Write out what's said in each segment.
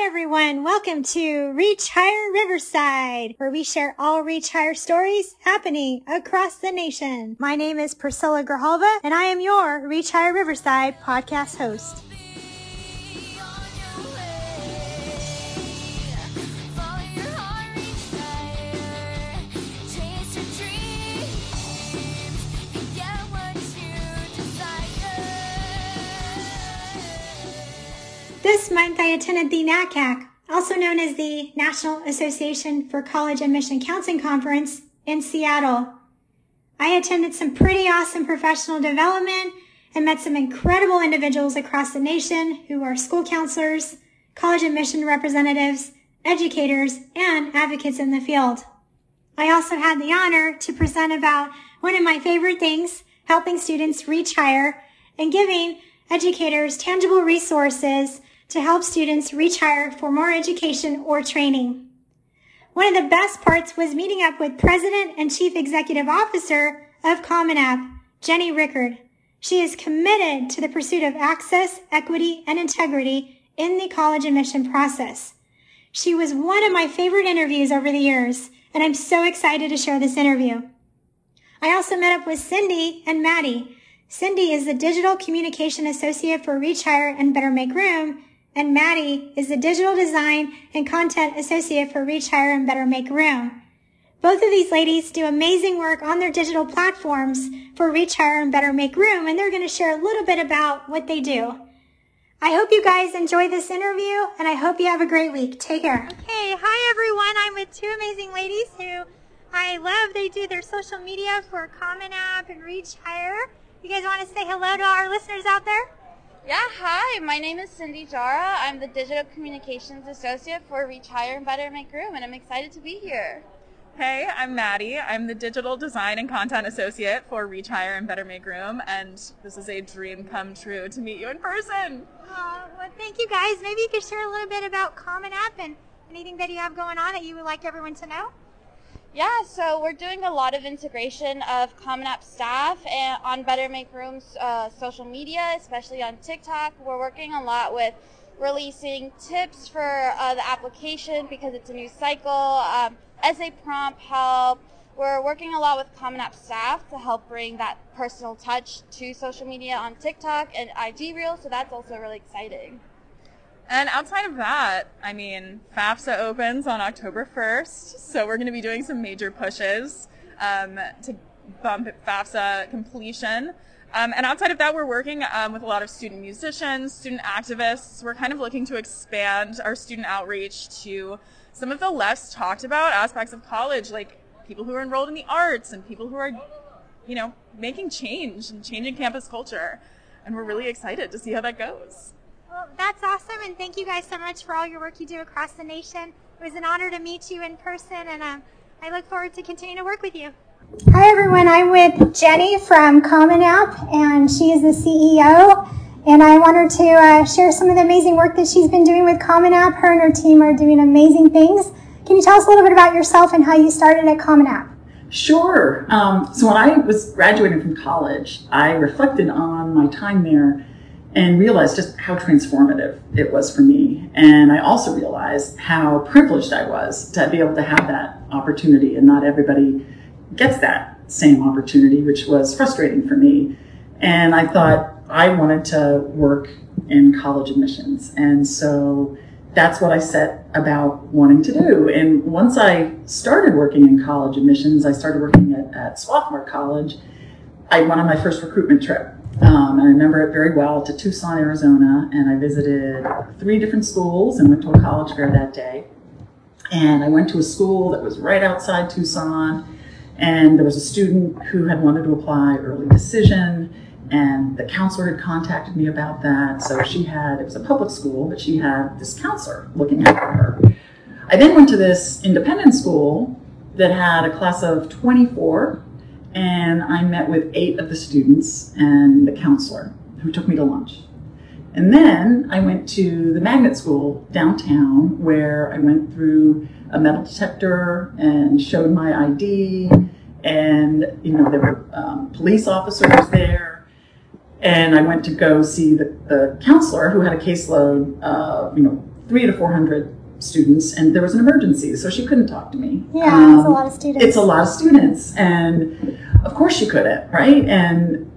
everyone. Welcome to Reach Higher Riverside, where we share all Reach Higher stories happening across the nation. My name is Priscilla Grijalva, and I am your Reach Higher Riverside podcast host. This month I attended the NACAC, also known as the National Association for College Admission Counseling Conference in Seattle. I attended some pretty awesome professional development and met some incredible individuals across the nation who are school counselors, college admission representatives, educators, and advocates in the field. I also had the honor to present about one of my favorite things, helping students reach higher and giving educators tangible resources to help students reach higher for more education or training. One of the best parts was meeting up with President and Chief Executive Officer of Common App, Jenny Rickard. She is committed to the pursuit of access, equity, and integrity in the college admission process. She was one of my favorite interviews over the years, and I'm so excited to share this interview. I also met up with Cindy and Maddie. Cindy is the Digital Communication Associate for Reach Higher and Better Make Room, and Maddie is the Digital Design and Content Associate for Reach Higher and Better Make Room. Both of these ladies do amazing work on their digital platforms for Reach Higher and Better Make Room, and they're going to share a little bit about what they do. I hope you guys enjoy this interview, and I hope you have a great week. Take care. Okay, hi everyone. I'm with two amazing ladies who I love. They do their social media for Common App and Reach Higher. You guys want to say hello to our listeners out there? Yeah, hi, my name is Cindy Jara. I'm the Digital Communications Associate for Reach Higher and Better Make Room, and I'm excited to be here. Hey, I'm Maddie. I'm the Digital Design and Content Associate for Reach Higher and Better Make Room, and this is a dream come true to meet you in person. Well, thank you guys. Maybe you could share a little bit about Common App and anything that you have going on that you would like everyone to know? Yeah, so we're doing a lot of integration of Common App staff and on Better Make Room's social media, especially on TikTok. We're working a lot with releasing tips for the application because it's a new cycle, essay prompt help. We're working a lot with Common App staff to help bring that personal touch to social media on TikTok and IG Reels, so that's also really exciting. And outside of that, I mean, FAFSA opens on October 1st, so we're going to be doing some major pushes to bump FAFSA completion. And outside of that, we're working with a lot of student musicians, student activists. We're kind of looking to expand our student outreach to some of the less talked about aspects of college, like people who are enrolled in the arts and people who are, making change and changing campus culture. And we're really excited to see how that goes. Well, that's awesome, and thank you guys so much for all your work you do across the nation. It was an honor to meet you in person, and I look forward to continuing to work with you. Hi, everyone. I'm with Jenny from Common App, and she is the CEO, and I want her to share some of the amazing work that she's been doing with Common App. Her and her team are doing amazing things. Can you tell us a little bit about yourself and how you started at Common App? Sure. So when I was graduating from college, I reflected on my time there and realized just how transformative it was for me. And I also realized how privileged I was to be able to have that opportunity, and not everybody gets that same opportunity, which was frustrating for me. And I thought I wanted to work in college admissions. And so that's what I set about wanting to do. And once I started working in college admissions, I started working at Swarthmore College. I went on my first recruitment trip. And I remember it very well, to Tucson, Arizona, and I visited 3 different schools and went to a college fair that day. And I went to a school that was right outside Tucson, and there was a student who had wanted to apply early decision, and the counselor had contacted me about that. So it was a public school, but she had this counselor looking after her. I then went to this independent school that had a class of 24, and I met with 8 of the students and the counselor who took me to lunch. And then I went to the magnet school downtown, where I went through a metal detector and showed my ID, and there were police officers there. And I went to go see the counselor, who had a caseload of 300 to 400 students, and there was an emergency, so she couldn't talk to me. Yeah, it's a lot of students. It's a lot of students, and of course she couldn't, right? And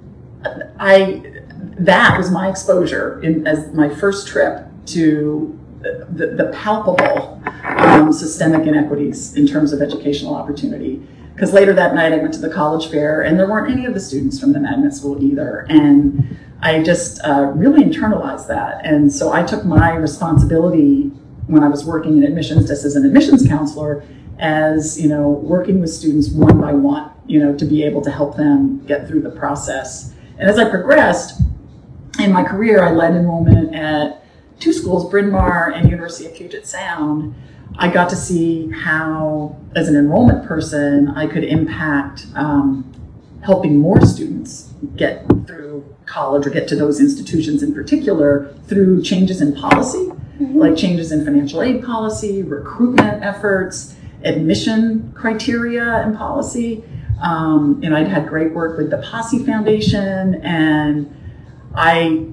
that was my exposure as my first trip to the palpable systemic inequities in terms of educational opportunity. Because later that night I went to the college fair, and there weren't any of the students from the magnet school either. And I just really internalized that. And so I took my responsibility when I was working in admissions, just as an admissions counselor, as, working with students one by one, to be able to help them get through the process. And as I progressed in my career, I led enrollment at 2 schools, Bryn Mawr and University of Puget Sound. I got to see how, as an enrollment person, I could impact helping more students get through college or get to those institutions in particular through changes in policy, like changes in financial aid policy, recruitment efforts, admission criteria and policy. I'd had great work with the Posse Foundation, and I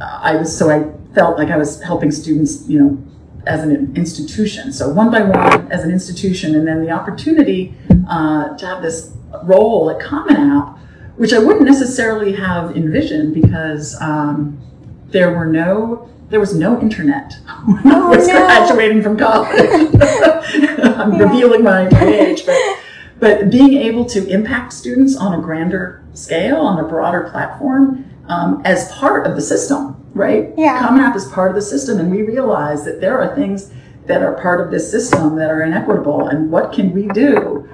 felt like I was helping students, as an institution. So one by one as an institution, and then the opportunity to have this role at Common App, which I wouldn't necessarily have envisioned because there was no internet when I was graduating from college. I'm revealing my age, but being able to impact students on a grander scale, on a broader platform, as part of the system. Right? Yeah. Common App is part of the system, and we realize that there are things that are part of this system that are inequitable, and what can we do,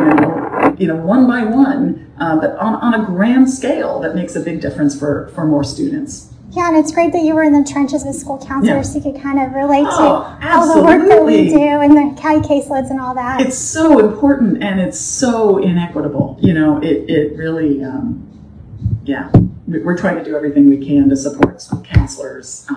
one by one, but on a grand scale that makes a big difference for more students. Yeah, and it's great that you were in the trenches with school counselors, so you could kind of relate to all the absolutely. work that we do and the caseloads and all that. It's so important, and it's so inequitable. It really, we're trying to do everything we can to support school counselors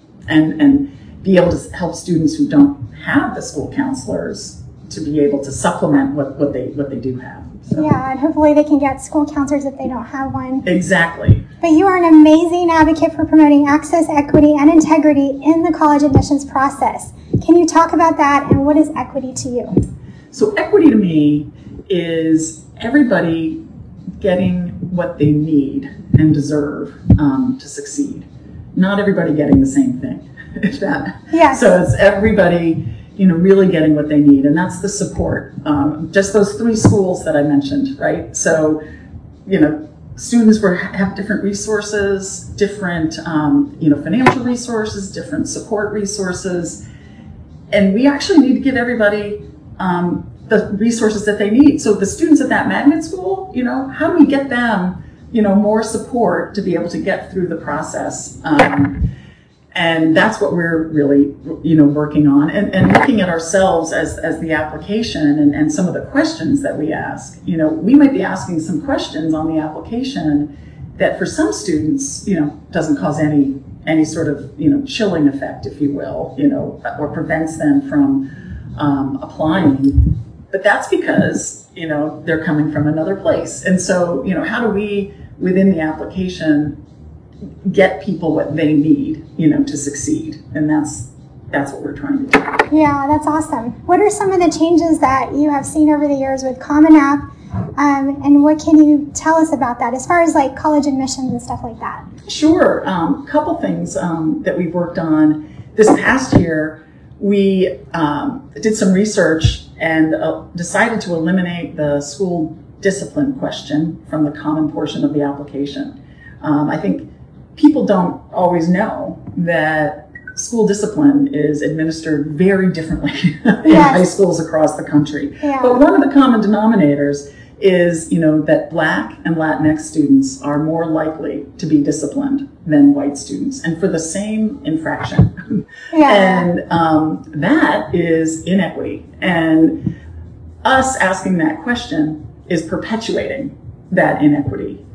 and be able to help students who don't have the school counselors to be able to supplement what they do have. So. Yeah, and hopefully they can get school counselors if they don't have one. Exactly. But you are an amazing advocate for promoting access, equity, and integrity in the college admissions process. Can you talk about that, and what is equity to you? So equity to me is everybody getting what they need and deserve to succeed. Not everybody getting the same thing. Yes. So it's everybody, really getting what they need, and that's the support. Just those 3 schools that I mentioned, right? So, students have different resources, different, financial resources, different support resources, and we actually need to give everybody the resources that they need. So the students at that magnet school, how do we get them, more support to be able to get through the process? And that's what we're really, working on, and looking at ourselves as the application and some of the questions that we ask. We might be asking some questions on the application that for some students, doesn't cause any sort of, chilling effect, if you will, or prevents them from applying. But that's because, they're coming from another place. And so, how do we, within the application, get people what they need, to succeed? And that's what we're trying to do. Yeah, that's awesome. What are some of the changes that you have seen over the years with Common App, and what can you tell us about that as far as like college admissions and stuff like that? Sure. Couple things that we've worked on this past year. We did some research and decided to eliminate the school discipline question from the common portion of the application. I think people don't always know that school discipline is administered very differently in high schools across the country. Yeah. But one of the common denominators is, that Black and Latinx students are more likely to be disciplined than white students, and for the same infraction. Yeah. And that is inequity. And us asking that question is perpetuating that inequity.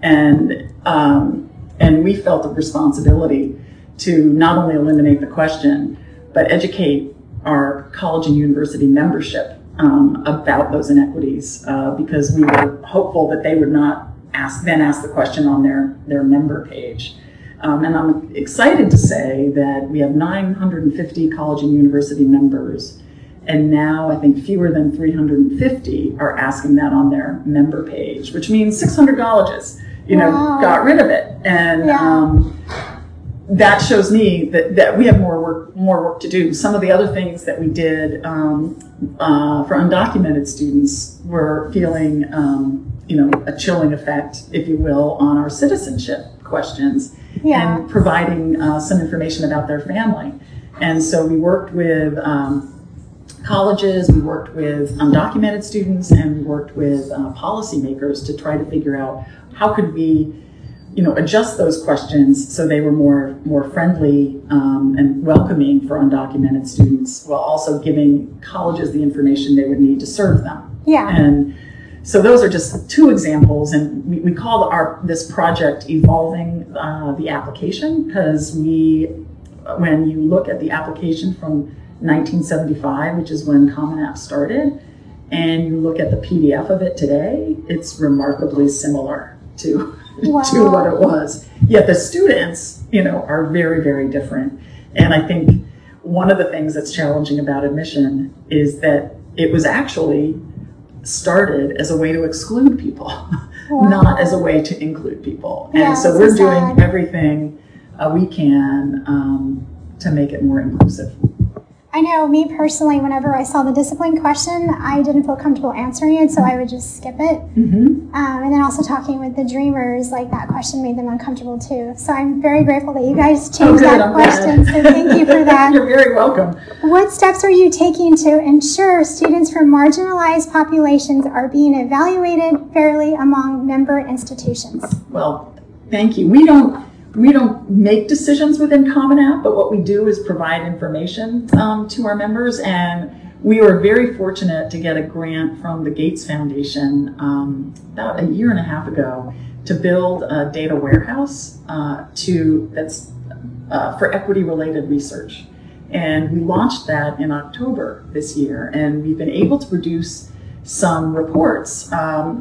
And we felt a responsibility to not only eliminate the question, but educate our college and university membership about those inequities, because we were hopeful that they would not ask the question on their member page. And I'm excited to say that we have 950 college and university members. And now I think fewer than 350 are asking that on their member page, which means 600 colleges, got rid of it. And that shows me that we have more work to do. Some of the other things that we did for undocumented students were feeling, a chilling effect, if you will, on our citizenship questions and providing some information about their family. And so we worked with colleges, we worked with undocumented students, and we worked with policymakers to try to figure out how could we adjust those questions so they were more friendly and welcoming for undocumented students, while also giving colleges the information they would need to serve them. Yeah. And so those are just two examples, and we call this project Evolving the Application, because when you look at the application from 1975, which is when Common App started, and you look at the PDF of it today, it's remarkably similar to what it was. Yet the students, are very, very different. And I think one of the things that's challenging about admission is that it was actually started as a way to exclude people, not as a way to include people. And so we're doing everything we can to make it more inclusive. I know me personally, whenever I saw the discipline question, I didn't feel comfortable answering it, so I would just skip it. Mm-hmm. And then also talking with the Dreamers, that question made them uncomfortable too. So I'm very grateful that you guys changed that question, so thank you for that. You're very welcome. What steps are you taking to ensure students from marginalized populations are being evaluated fairly among member institutions? Well, thank you. We don't make decisions within Common App, but what we do is provide information to our members. And we were very fortunate to get a grant from the Gates Foundation about a year and a half ago to build a data warehouse that's for equity-related research. And we launched that in October this year, and we've been able to produce some reports.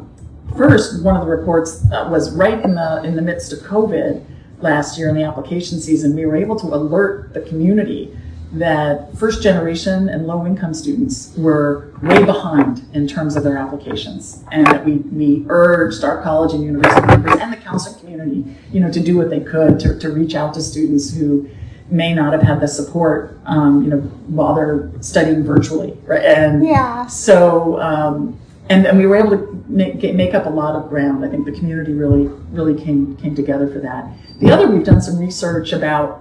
First, one of the reports was right in the midst of COVID last year in the application season. We were able to alert the community that first generation and low income students were way behind in terms of their applications, and that we urged our college and university members and the counseling community, to do what they could to reach out to students who may not have had the support, while they're studying virtually, right? And so, and we were able to make up a lot of ground. I think the community really came together for that. The other, we've done some research about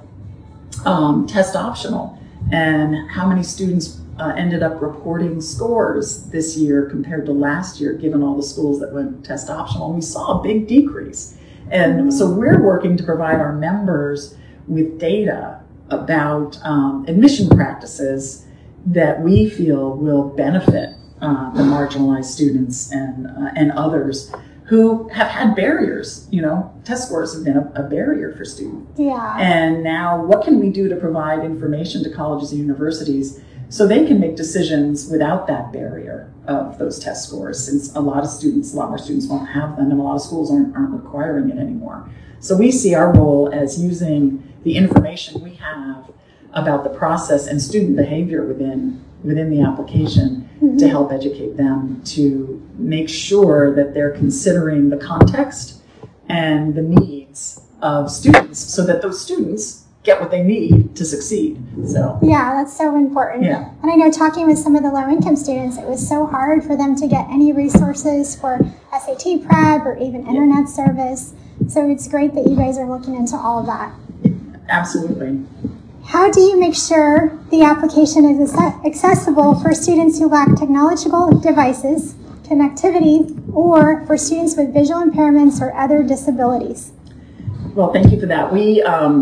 test optional and how many students ended up reporting scores this year compared to last year, given all the schools that went test optional. And we saw a big decrease. And so we're working to provide our members with data about admission practices that we feel will benefit the marginalized students and others who have had barriers. Test scores have been a barrier for students. Yeah. And now what can we do to provide information to colleges and universities so they can make decisions without that barrier of those test scores, since a lot more students won't have them, and a lot of schools aren't requiring it anymore. So we see our role as using the information we have about the process and student behavior within the application to help educate them, to make sure that they're considering the context and the needs of students so that those students get what they need to succeed. So yeah, that's so important. Yeah. And I know, talking with some of the low-income students, it was so hard for them to get any resources for SAT prep or even internet service. So it's great that you guys are looking into all of that. Absolutely. How do you make sure the application is accessible for students who lack technological devices, connectivity, or for students with visual impairments or other disabilities? Well, thank you for that. We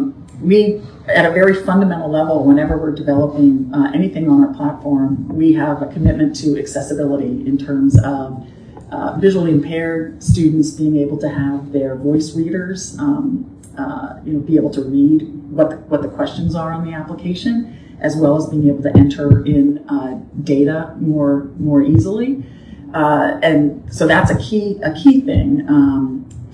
at a very fundamental level, whenever we're developing anything on our platform, we have a commitment to accessibility in terms of visually impaired students being able to have their voice readers, be able to read what the questions are on the application, as well as being able to enter in data more easily. And so that's a key thing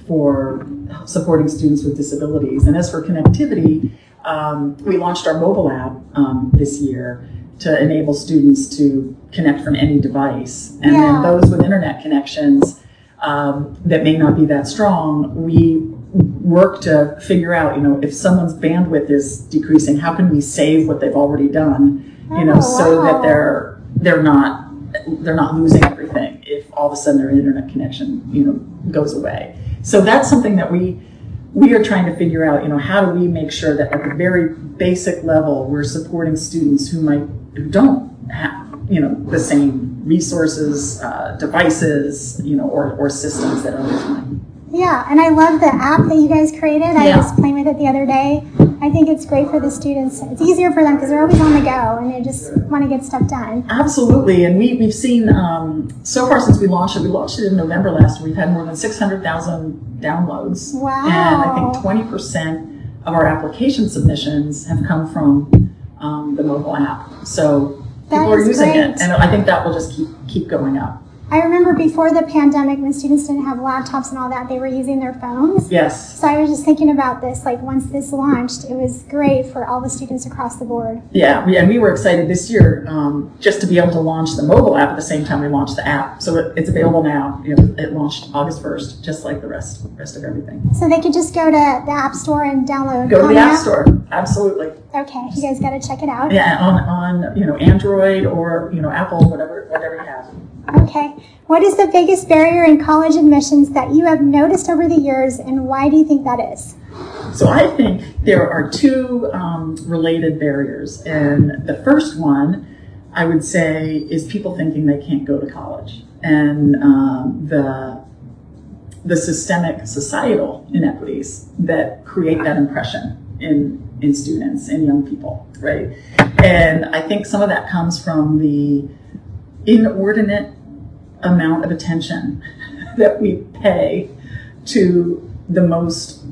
for supporting students with disabilities. And as for connectivity, we launched our mobile app this year to enable students to connect from any device. And then those with internet connections that may not be that strong, we work to figure out, if someone's bandwidth is decreasing, how can we save what they've already done, so that they're not losing everything if all of a sudden their internet connection, goes away. So that's something that we are trying to figure out, how do we make sure that at the very basic level we're supporting students who don't have, the same resources, devices, or systems that others might. Yeah, and I love the app that you guys created. I was playing with it the other day. I think it's great for the students. It's easier for them because they're always on the go and they just want to get stuff done. Absolutely, and we've seen, so far since we launched it in November last year, we've had more than 600,000 downloads. Wow. And I think 20% of our application submissions have come from the mobile app. So people are using it, and I think that will just keep going up. I remember before the pandemic when students didn't have laptops and all that, they were using their phones. Yes. So I was just thinking about this, once this launched, it was great for all the students across the board. Yeah, and we were excited this year just to be able to launch the mobile app at the same time we launched the app. So it's available now. It launched August 1st, just like the rest of everything. So they could just go to the App Store and download. Go to the App Store, absolutely. Okay, you guys got to check it out. Yeah, on Android or Apple, whatever you have. Okay. What is the biggest barrier in college admissions that you have noticed over the years, and why do you think that is? So I think there are two related barriers. And the first one, I would say, is people thinking they can't go to college. And the systemic societal inequities that create that impression in students and young people, right? And I think some of that comes from the inordinate amount of attention that we pay to the most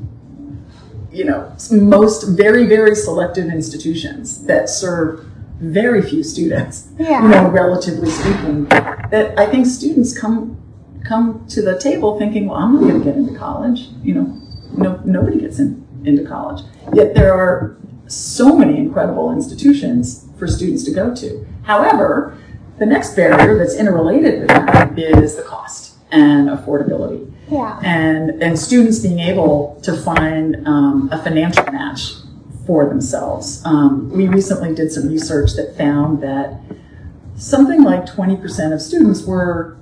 very, very selective institutions that serve very few students, relatively speaking, that I think students come to the table thinking, well, I'm not going to get into college. Nobody gets into college. Yet there are so many incredible institutions for students to go to. However, the next barrier that's interrelated with that is the cost and affordability. Yeah. And students being able to find a financial match for themselves. We recently did some research that found that something like 20% of students were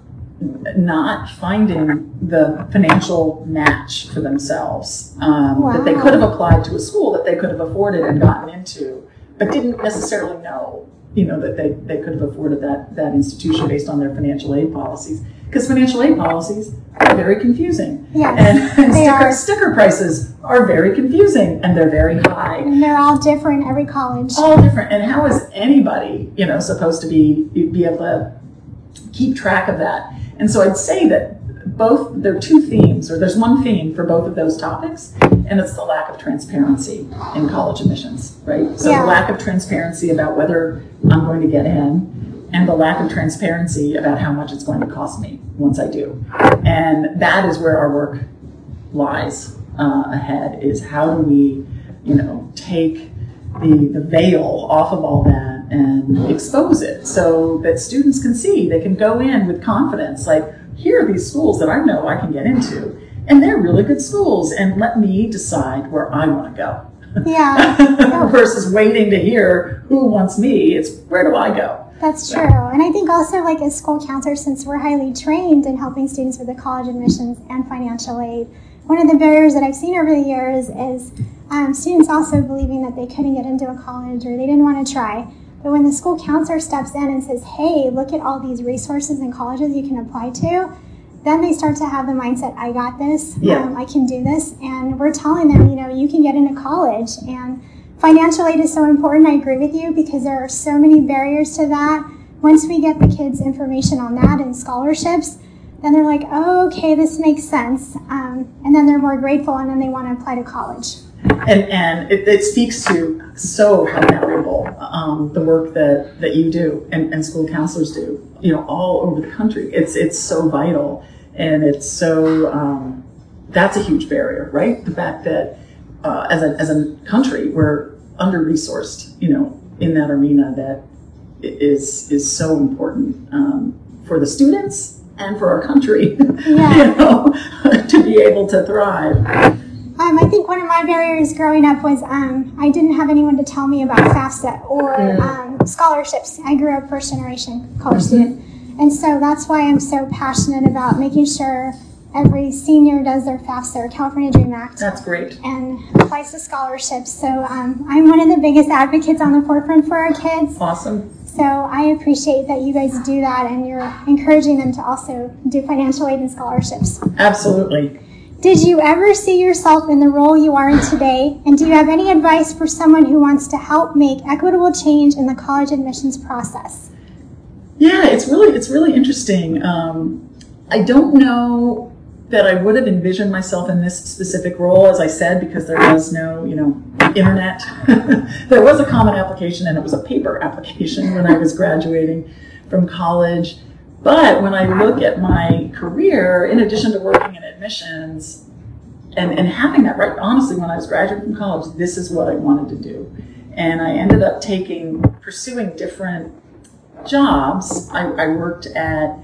not finding the financial match for themselves that they could have applied to a school that they could have afforded and gotten into, but didn't necessarily know that they could have afforded that institution based on their financial aid policies. Because financial aid policies are very confusing. Yes, and sticker prices are very confusing, and they're very high. And they're all different, every college. All different. And how is anybody, supposed to be able to keep track of that? And so I'd say that there are two themes, or there's one theme for both of those topics, and it's the lack of transparency in college admissions, right? So the lack of transparency about whether I'm going to get in, and the lack of transparency about how much it's going to cost me once I do. And that is where our work lies ahead, is how do we, take the veil off of all that and expose it so that students can see, they can go in with confidence, here are these schools that I know I can get into, and they're really good schools, and let me decide where I want to go. Yeah. Versus waiting to hear who wants me, it's where do I go? That's true. And I think also as school counselors, since we're highly trained in helping students with the college admissions and financial aid, one of the barriers that I've seen over the years is students also believing that they couldn't get into a college or they didn't want to try. But when the school counselor steps in and says, hey, look at all these resources and colleges you can apply to, then they start to have the mindset, I got this, I can do this. And we're telling them, you can get into college. And financial aid is so important, I agree with you, because there are so many barriers to that. Once we get the kids information on that and scholarships, then they're like, oh, okay, this makes sense. And then they're more grateful, and then they want to apply to college. And it speaks to how valuable the work that you do and school counselors do, all over the country. It's so vital, and it's so that's a huge barrier, right? The fact that as a country, we're under-resourced, in that arena that is so important for the students and for our country, to be able to thrive. I think one of my barriers growing up was I didn't have anyone to tell me about FAFSA or scholarships. I grew up first generation college student. And so that's why I'm so passionate about making sure every senior does their FAFSA or California Dream Act. That's great. And applies to scholarships. So I'm one of the biggest advocates on the forefront for our kids. Awesome. So I appreciate that you guys do that and you're encouraging them to also do financial aid and scholarships. Absolutely. Did you ever see yourself in the role you are in today? And do you have any advice for someone who wants to help make equitable change in the college admissions process? Yeah, it's really interesting. I don't know that I would have envisioned myself in this specific role, as I said, because there was no, internet. There was a common application, and it was a paper application when I was graduating from college. But when I look at my career, in addition to working in admissions and having that, right, honestly, when I was graduating from college, this is what I wanted to do. And I ended up pursuing different jobs. I worked at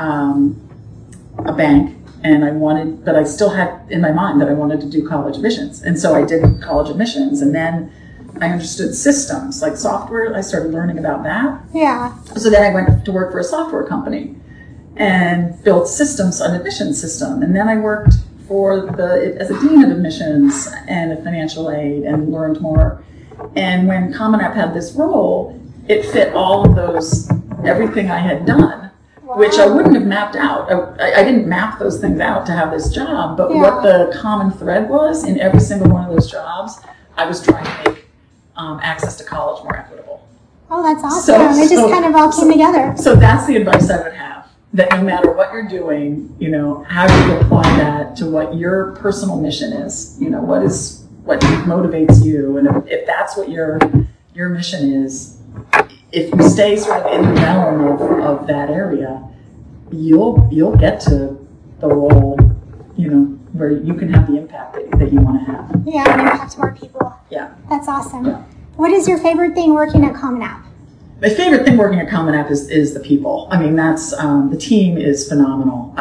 a bank, and but I still had in my mind that I wanted to do college admissions. And so I did college admissions, and then I understood systems, like software. I started learning about that. Yeah. So then I went to work for a software company and built systems, an admissions system. And then I worked as a dean of admissions and a financial aid and learned more. And when Common App had this role, it fit all of those, everything I had done, which I wouldn't have mapped out. I didn't map those things out to have this job, but what the common thread was in every single one of those jobs, I was trying to make access to college more equitable. Oh, that's awesome. It just kind of all came together. So that's the advice I would have, that no matter what you're doing, how do you apply that to what your personal mission is? What motivates you? And if that's what your mission is, if you stay sort of in the realm of that area, you'll get to the role, where you can have the impact that you want to have. Yeah, and impact more people. Yeah. That's awesome. Yeah. What is your favorite thing working at Common App? My favorite thing working at Common App is the people. I mean, that's the team is phenomenal.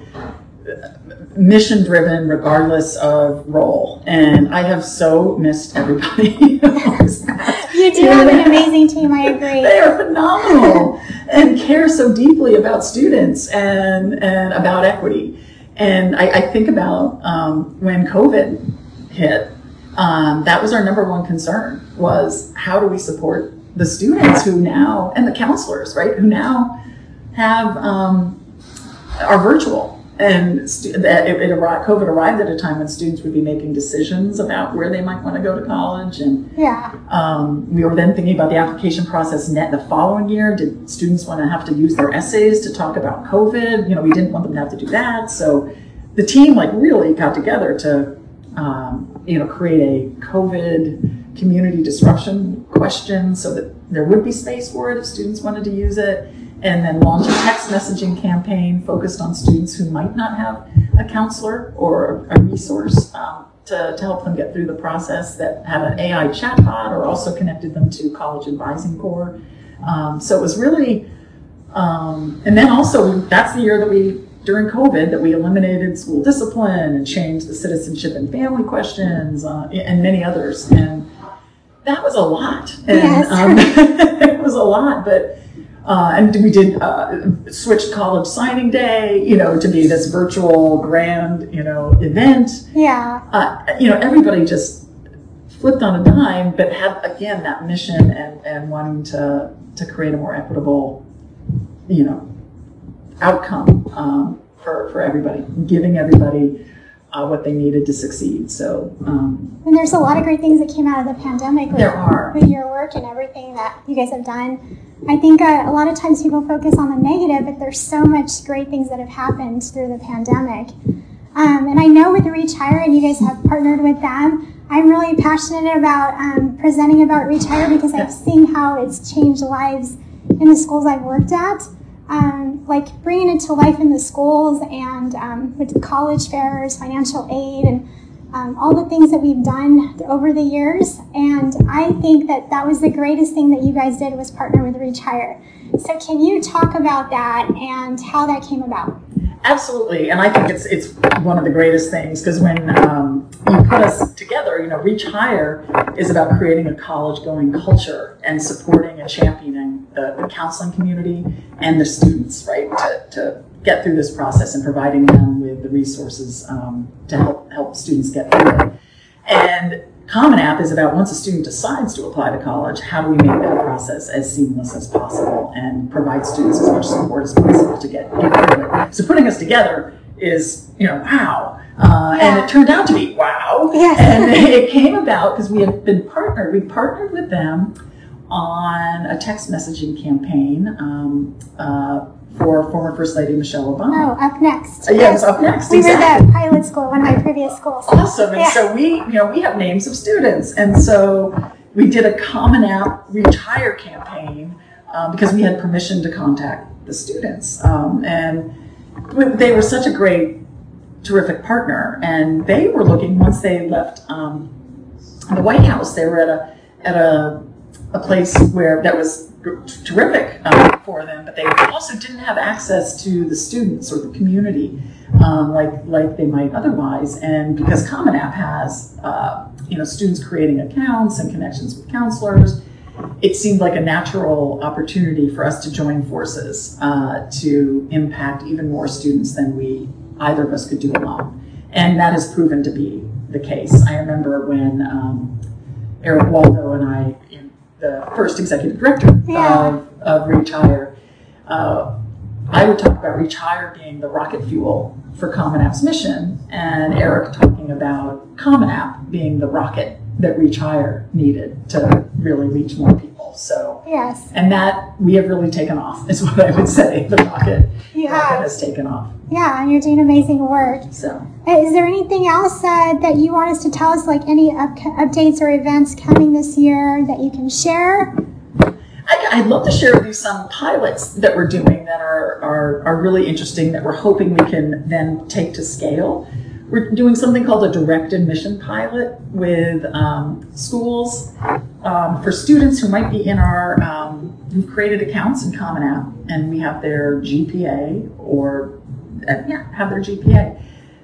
Mission driven regardless of role, and I have so missed everybody. You do have an amazing team, I agree. They are phenomenal and care so deeply about students and about equity. And I think about when COVID hit, that was our number one concern, was how do we support the students who now, and the counselors, right, who now have are virtual. And COVID arrived at a time when students would be making decisions about where they might want to go to college. And we were then thinking about the application process the following year. Did students want to have to use their essays to talk about COVID? We didn't want them to have to do that. So the team really got together to create a COVID community disruption question so that there would be space for it if students wanted to use it. And then launch a text messaging campaign focused on students who might not have a counselor or a resource to help them get through the process, that had an AI chatbot, or also connected them to College Advising Corps. So it was really, and then also that's the year that during COVID, that we eliminated school discipline and changed the citizenship and family questions and many others. And that was a lot. And it was a lot, but and we did switch college signing day, to be this virtual grand, event. Yeah. Everybody just flipped on a dime, but had, again, that mission and wanting to create a more equitable, outcome for everybody, giving everybody what they needed to succeed. So, and there's a lot of great things that came out of the pandemic with your work and everything that you guys have done. I think a lot of times people focus on the negative, but there's so much great things that have happened through the pandemic. And I know with Reach Higher, and you guys have partnered with them, I'm really passionate about presenting about Reach Higher because I've seen how it's changed lives in the schools I've worked at. like bringing it to life in the schools and with college fairs, financial aid, and all the things that we've done over the years. And I think that that was the greatest thing that you guys did, was partner with Reach Higher. So can you talk about that and how that came about? Absolutely, and I think it's one of the greatest things, because when you put us together, Reach Higher is about creating a college-going culture and supporting and championing the counseling community and the students, right, to get through this process and providing them with the resources to help students get through it. And Common App is about, once a student decides to apply to college, how do we make that process as seamless as possible and provide students as much support as possible to get through it. So putting us together is, wow. And it turned out to be wow. Yes. And it came about because we partnered with them on a text messaging campaign for former First Lady Michelle Obama. Oh, Up Next. Yeah, it was Up Next. We exactly. were the pilot school at one of my previous schools. Awesome. And so we have names of students. And so we did a Common App Reach Higher campaign because we had permission to contact the students. And they were such a great, terrific partner. And they were looking, once they left the White House, they were at a place where that was terrific for them, but they also didn't have access to the students or the community like they might otherwise. And because Common App has students creating accounts and connections with counselors, it seemed like a natural opportunity for us to join forces to impact even more students than either of us could do alone. And that has proven to be the case. I remember when Eric Waldo and I, the first executive director of Reach Higher, I would talk about Reach Higher being the rocket fuel for Common App's mission, and Eric talking about Common App being the rocket that Reach Higher needed to really reach more people. So, yes. And that we have really taken off, is what I would say. The rocket has taken off. Yeah, and you're doing amazing work. So, is there anything else that you want us to tell us, like any updates or events coming this year that you can share? I'd love to share with you some pilots that we're doing that are really interesting, that we're hoping we can then take to scale. We're doing something called a direct admission pilot with schools for students who might be in who've created accounts in Common App, and we have their GPA have their GPA.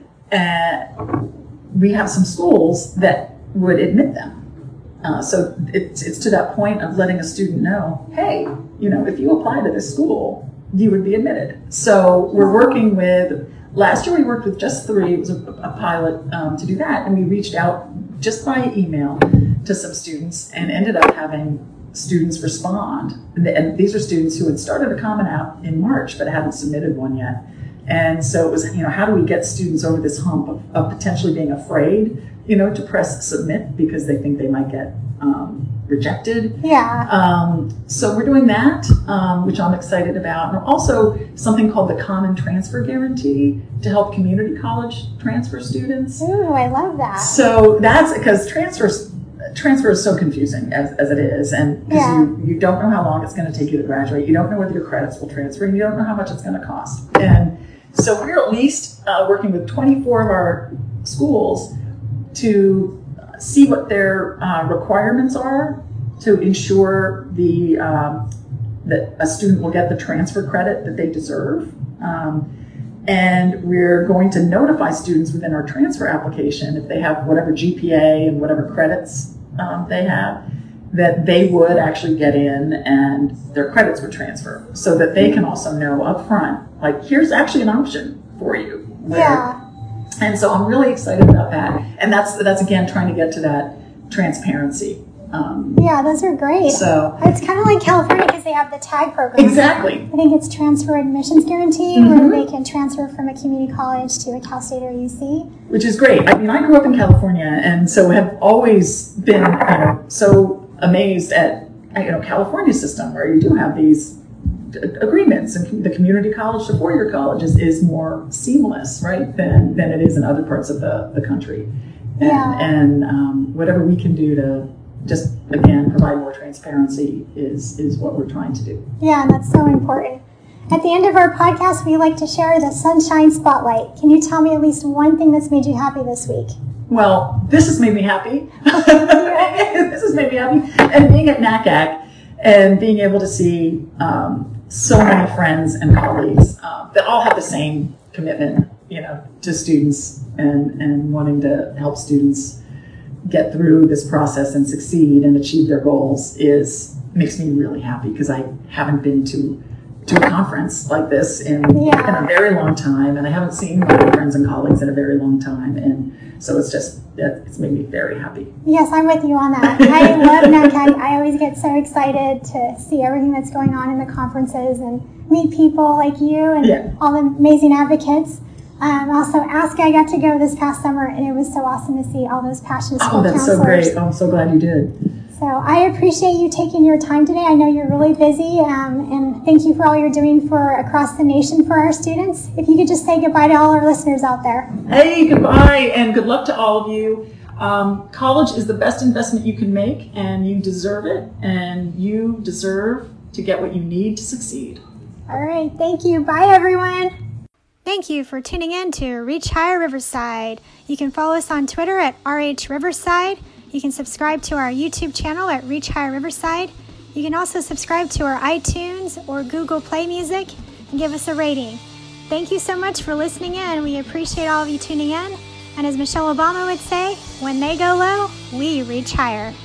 We have some schools that would admit them. So it's to that point of letting a student know, hey, if you apply to this school, you would be admitted. So we're working with, last year we worked with just 3, it was a pilot to do that, and we reached out just by email to some students and ended up having students respond. And these are students who had started a Common App in March but hadn't submitted one yet. And so it was, how do we get students over this hump of potentially being afraid, to press submit because they think they might get rejected. Yeah. So we're doing that, which I'm excited about. And also something called the Common Transfer Guarantee to help community college transfer students. Ooh, I love that. So that's because transfer is so confusing as it is, and because you don't know how long it's going to take you to graduate, you don't know whether your credits will transfer, and you don't know how much it's going to cost. And so we're at least working with 24 of our schools to see what their requirements are to ensure that a student will get the transfer credit that they deserve. And we're going to notify students within our transfer application, if they have whatever GPA and whatever credits they have, that they would actually get in and their credits would transfer, so that they can also know up front, like, here's actually an option for you. And so I'm really excited about that. And that's again, trying to get to that transparency. Those are great. So it's kind of like California because they have the TAG program. Exactly. I think it's Transfer Admissions Guarantee, where they can transfer from a community college to a Cal State or UC. Which is great. I mean, I grew up in California, and so have always been so amazed at California's system, where you do have these agreements, and the community college to 4-year college is more seamless, right, than it is in other parts of the country. And whatever we can do to just, again, provide more transparency is what we're trying to do. Yeah, that's so important. At the end of our podcast, we like to share the Sunshine Spotlight. Can you tell me at least one thing that's made you happy this week? Well, this has made me happy. This has made me happy. And being at NACAC and being able to see so many friends and colleagues that all have the same commitment, to students and wanting to help students get through this process and succeed and achieve their goals makes me really happy, because I haven't been to a conference like this in a very long time, and I haven't seen my friends and colleagues in a very long time, and so it's made me very happy. Yes, I'm with you on that. I love NACAC. I always get so excited to see everything that's going on in the conferences and meet people like you and all the amazing advocates. Also, ASCA, I got to go this past summer, and it was so awesome to see all those passionate school counselors. Oh, that's so great. I'm so glad you did. So I appreciate you taking your time today. I know you're really busy, and thank you for all you're doing for across the nation for our students. If you could just say goodbye to all our listeners out there. Hey, goodbye, and good luck to all of you. College is the best investment you can make, and you deserve it, and you deserve to get what you need to succeed. All right, thank you. Bye, everyone. Thank you for tuning in to Reach Higher Riverside. You can follow us on Twitter at RH Riverside. You can subscribe to our YouTube channel at Reach Higher Riverside. You can also subscribe to our iTunes or Google Play Music and give us a rating. Thank you so much for listening in. We appreciate all of you tuning in. And as Michelle Obama would say, when they go low, we reach higher.